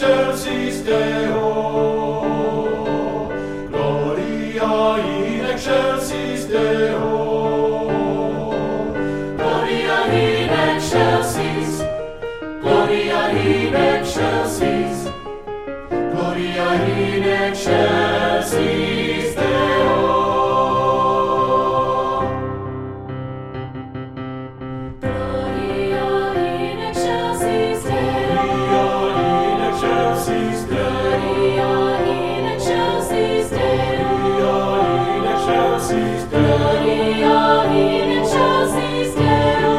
excelsis Deo. Gloria in excelsis Deo. Gloria in excelsis. Gloria in excelsis. Gloria in excelsis Deo. Gloria in excelsis Deo. Gloria in excelsis Deo. Gloria in excelsis Deo.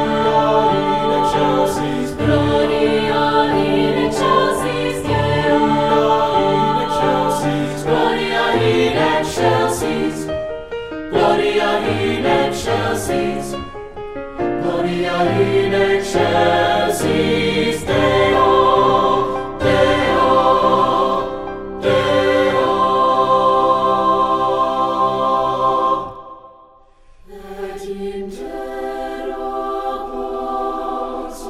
Gloria in excelsis Deo. Gloria in excelsis. Gloria in excelsis. Gloria in excelsis Deo. Deo. Deo. Et in terra pax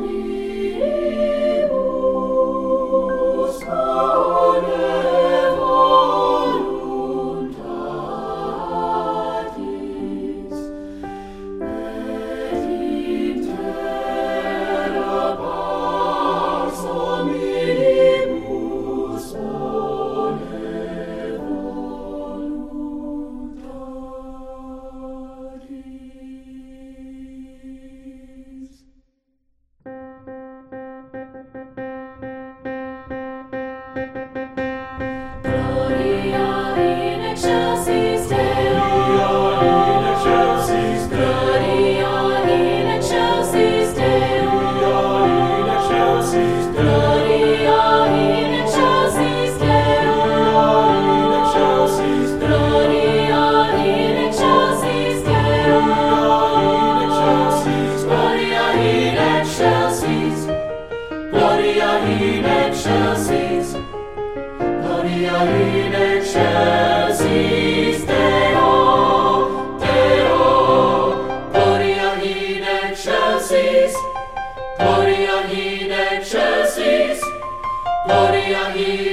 omnibus bone voluntatis. Et in terra pax omnibus bone voluntatis. Gloria in excelsis Deo. Gloria in excelsis Deo. Gloria in excelsis Deo. Gloria in excelsis Deo. Gloria in excelsis. Gloria in excelsis. Gloria in excelsis Deo. Deo. Gloria in excelsis. Gloria in excelsis. Gloria in